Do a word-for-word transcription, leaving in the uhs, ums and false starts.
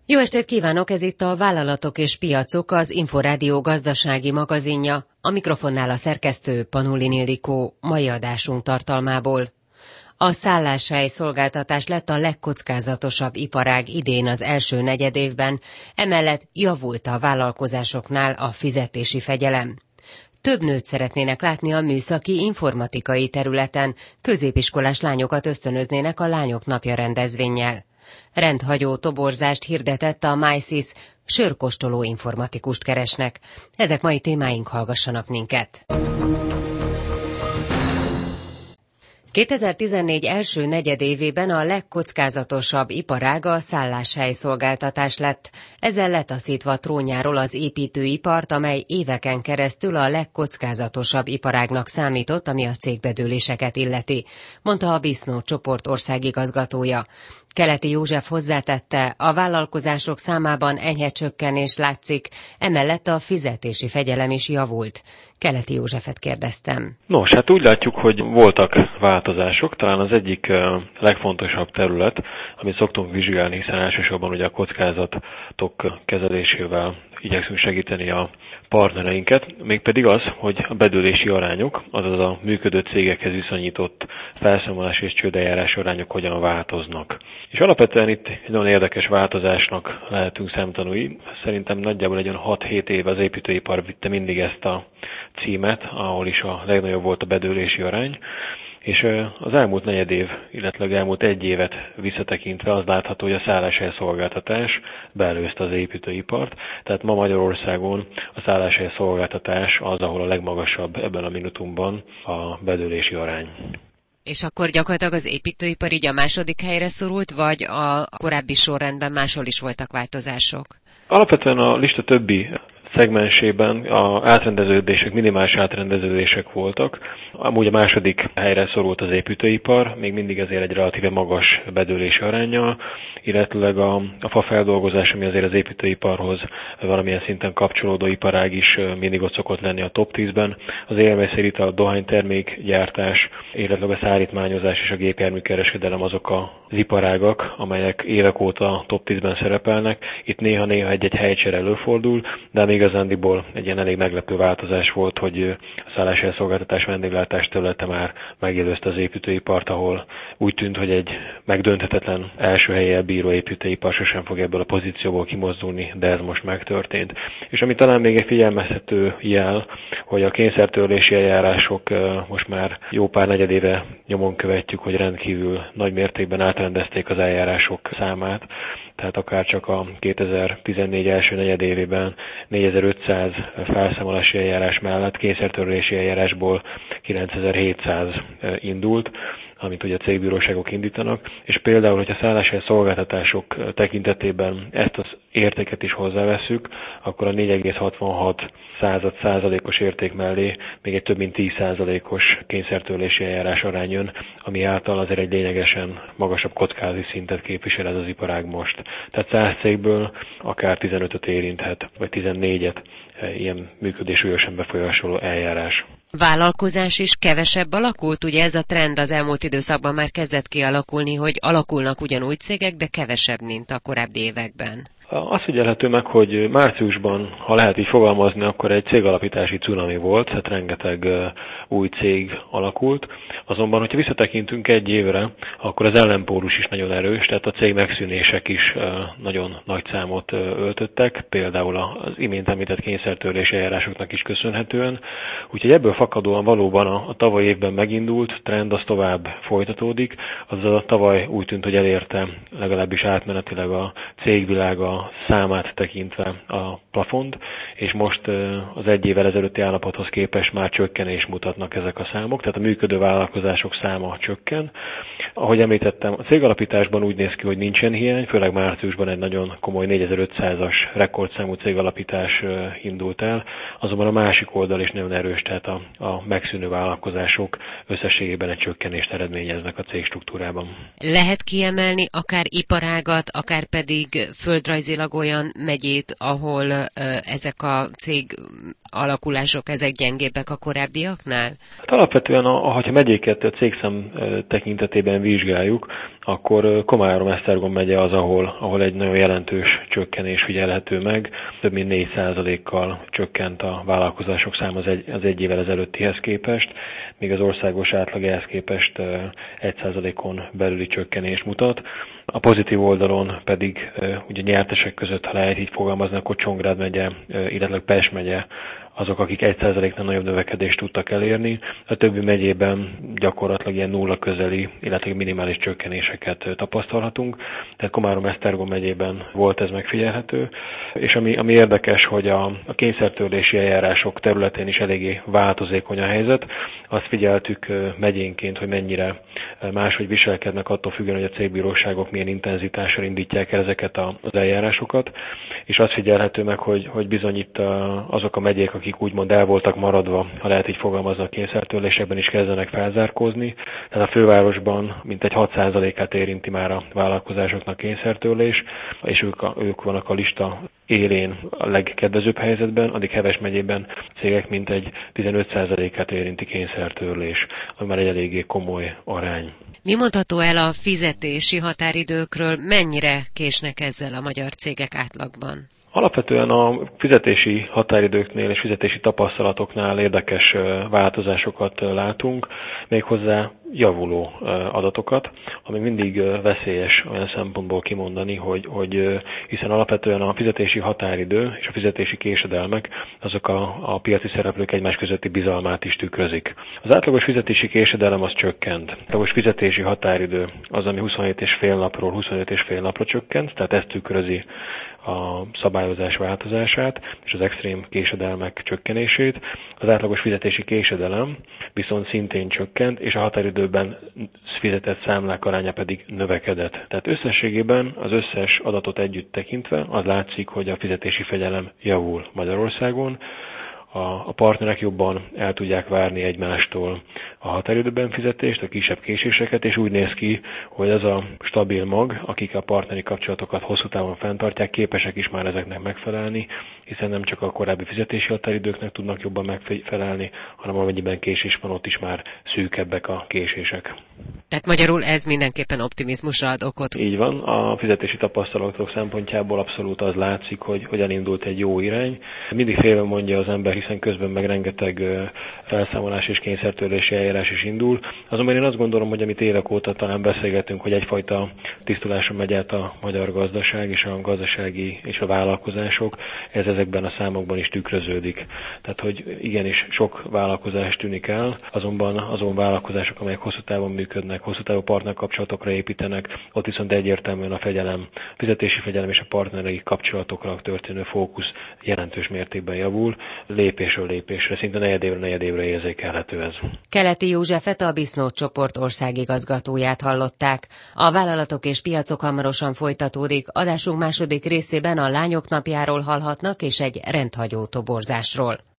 Jó estét kívánok, ez itt a Vállalatok és Piacok, az Inforádió gazdasági magazinja. A mikrofonnál a szerkesztő Panulin Ildikó, mai adásunk tartalmából. A szálláshely szolgáltatás lett a legkockázatosabb iparág idén az első negyedévben, emellett javult a vállalkozásoknál a fizetési fegyelem. Több nőt szeretnének látni a műszaki informatikai területen, középiskolás lányokat ösztönöznének a Lányok Napja rendezvénnyel. Rendhagyó toborzást hirdetett a MySys, sörkóstoló informatikust keresnek. Ezek mai témáink, hallgassanak minket! kétezer-tizennégy első negyedévében a legkockázatosabb iparág a szálláshely szolgáltatás lett. Ezzel letaszítva trónjáról az építőipart, amely éveken keresztül a legkockázatosabb iparágnak számított, ami a cégbedőléseket illeti, mondta a Bisznó csoport országigazgatója. Keleti József hozzátette, a vállalkozások számában enyhe csökkenés látszik, emellett a fizetési fegyelem is javult. Keleti Józsefet kérdeztem. Nos, hát úgy látjuk, hogy voltak változások. Talán az egyik legfontosabb terület, amit szoktunk vizsgálni, hiszen elsősorban ugye a kockázatok kezelésével igyekszünk segíteni a partnereinket, mégpedig az, hogy a bedőlési arányok, azaz a működő cégekhez viszonyított felszámolás és csődeljárás arányok hogyan változnak. És alapvetően itt egy nagyon érdekes változásnak lehetünk szemtanúi. Szerintem nagyjából egy olyan hat-hét éve az építőipar vitte mindig ezt a címet, ahol is a legnagyobb volt a bedőlési arány. És az elmúlt negyed év, illetve elmúlt egy évet visszatekintve az látható, hogy a szálláshely szolgáltatás beelőzte az építőipart. Tehát ma Magyarországon a szálláshely szolgáltatás az, ahol a legmagasabb ebben a minutumban a bedőlési arány. És akkor gyakorlatilag az építőipar így a második helyre szorult, vagy a korábbi sorrendben máshol is voltak változások? Alapvetően a lista többi szegmensében a átrendeződések, minimális átrendeződések voltak. Amúgy a második helyre szorult az építőipar, még mindig ezért egy relatíve magas bedőlési aránnyal, illetőleg a, a fafeldolgozás, ami azért az építőiparhoz valamilyen szinten kapcsolódó iparág is mindig ott szokott lenni a top tízben. Az élelmiszerital, a dohánytermékgyártás, illetve a szállítmányozás és a gépjárműkereskedelem azok az iparágak, amelyek évek óta top tízben szerepelnek. Itt néha-néha egy-egy helycsere előfordul, de még igazándiból egy ilyen elég meglepő változás volt, hogy a szálláshely szolgáltatás vendéglátás területe már megjelözte az építőipart, ahol úgy tűnt, hogy egy megdönthetetlen első hellyel bíró építőipar sosem fog ebből a pozícióból kimozdulni, de ez most megtörtént. És ami talán még egy figyelmeztető jel, hogy a kényszertörlési eljárások most már jó pár negyedéve nyomon követjük, hogy rendkívül nagy mértékben átrendezték az eljárások számát, tehát akár csak a kétezer-tizennégy első negyedévében négyezer-ötszáz felszámolási eljárás mellett kényszertörlési eljárásból kilencezer-hétszáz indult, amit ugye a cégbíróságok indítanak, és például, hogyha szálláshely szolgáltatások tekintetében ezt az értéket is hozzáveszünk, akkor a négy egész hatvanhat század százalékos érték mellé még egy több mint tíz százalékos kényszertörlési eljárás arány jön, ami által azért egy lényegesen magasabb kockázati szintet képvisel ez az iparág most. Tehát száz cégből akár tizenötöt érinthet, vagy tizennégyet ilyen működés súlyosan befolyásoló eljárás. Vállalkozás is kevesebb alakult? Ugye ez a trend az elmúlt időszakban már kezdett kialakulni, hogy alakulnak ugyan új cégek, de kevesebb, mint a korábbi években. Azt figyelhető meg, hogy márciusban, ha lehet így fogalmazni, akkor egy cégalapítási cunami volt, tehát rengeteg új cég alakult. Azonban, hogyha visszatekintünk egy évre, akkor az ellenpólus is nagyon erős, tehát a cég megszűnések is nagyon nagy számot öltöttek, például az imént említett kényszertörlési eljárásoknak is köszönhetően. Úgyhogy ebből fakadóan valóban a, a tavaly évben megindult trend az tovább folytatódik, azaz a tavaly úgy tűnt, hogy elérte legalábbis átmenetileg a cégvilága számát tekintve a plafont, és most az egy évvel ezelőtti állapothoz képest már csökkenés mutatnak ezek a számok, tehát a működő vállalkozások száma csökken. Ahogy említettem, a cégalapításban úgy néz ki, hogy nincsen hiány, főleg márciusban egy nagyon komoly négyezer-ötszázas rekordszámú cégalapítás indult el, azonban a másik oldal is nagyon erős, tehát a, a megszűnő vállalkozások összességében egy csökkenést eredményeznek a cégstruktúrában. Lehet kiemelni akár iparágat, akár pedig földrajzi földrajzilag olyan megyét, ahol uh, ezek a cég alakulások, ezek gyengébbek a korábbiaknál? Hát alapvetően, ha megyéket a cégszám tekintetében vizsgáljuk, akkor Komárom-Esztergom megye az, ahol, ahol egy nagyon jelentős csökkenés figyelhető meg. Több mint négy százalékkal csökkent a vállalkozások száma az egy, az egy évvel ezelőttihez képest, míg az országos átlag ehhez képest egy százalékon belüli csökkenést mutat. A pozitív oldalon pedig ugye nyertesek között, ha lehet így fogalmazni, akkor Csongrád megye, illetve Pest megye azok, akik egy százaléknál nagyobb növekedést tudtak elérni. A többi megyében gyakorlatilag ilyen nulla közeli, illetve minimális csökkenéseket tapasztalhatunk. Tehát Komárom-Esztergom megyében volt ez megfigyelhető. És ami, ami érdekes, hogy a, a kényszertörlési eljárások területén is eléggé változékony a helyzet. Azt figyeltük megyénként, hogy mennyire máshogy viselkednek attól függően, hogy a cégbíróságok milyen intenzitással indítják el ezeket az eljárásokat. És azt figyelhető meg, hogy, hogy bizony itt azok a megyék, akik úgymond el voltak maradva, ha lehet így fogalmazni, a kényszertörlésekben is kezdenek felzárkózni. Tehát a fővárosban mintegy hat százalékát érinti már a vállalkozásoknak kényszertörlés, és ők, a, ők vannak a lista élén a legkedvezőbb helyzetben, addig Heves megyében cégek mintegy tizenöt százalékát érinti kényszertörlés, ami már egy eléggé komoly arány. Mi mondható el a fizetési határidőkről, mennyire késnek ezzel a magyar cégek átlagban? Alapvetően a fizetési határidőknél és fizetési tapasztalatoknál érdekes változásokat látunk, méghozzá javuló adatokat, ami mindig veszélyes olyan szempontból kimondani, hogy, hogy hiszen alapvetően a fizetési határidő és a fizetési késedelmek azok a, a piaci szereplők egymás közötti bizalmát is tükrözik. Az átlagos fizetési késedelem az csökkent. Az átlagos fizetési határidő az, ami huszonhét és fél napról huszonöt és fél napra csökkent, tehát ez tükrözi a szabályozás változását és az extrém késedelmek csökkenését. Az átlagos fizetési késedelem viszont szintén csökkent, és a határidőben fizetett számlák aránya pedig növekedett. Tehát összességében az összes adatot együtt tekintve az látszik, hogy a fizetési fegyelem javul Magyarországon. A partnerek jobban el tudják várni egymástól a határidőben fizetést, a kisebb késéseket, és úgy néz ki, hogy ez a stabil mag, akik a partneri kapcsolatokat hosszú távon fenntartják, képesek is már ezeknek megfelelni, hiszen nem csak a korábbi fizetési határidőknek tudnak jobban megfelelni, hanem amennyiben késés van, ott is már szűkebbek a késések. Tehát magyarul ez mindenképpen optimizmusra ad okot. Így van, a fizetési tapasztalatok szempontjából abszolút az látszik, hogy hogyan indult egy jó irány. Mindig félve mondja az ember, hiszen közben meg rengeteg felszámolás és kényszertörlési eljárás is indul. Azonban én azt gondolom, hogy amit évek óta talán beszélgetünk, hogy egyfajta tisztuláson megy át a magyar gazdaság és a gazdasági és a vállalkozások, ez ezekben a számokban is tükröződik. Tehát, hogy igenis sok vállalkozás tűnik el, azonban azon vállalkozások, amelyek hosszú távon működnek, hosszú távú partnerkapcsolatokra építenek, ott viszont egyértelműen a fegyelem, fizetési fegyelem és a partneri kapcsolatokra történő fókusz jelentős mértékben javul, lépésről lépésre, szinte negyedévre negyedévre érzékelhető ez. Keleti Józsefet, a Bisznót csoport országigazgatóját hallották. A vállalatok és piacok hamarosan folytatódik. Adásunk második részében a Lányok napjáról hallhatnak és egy rendhagyó toborzásról.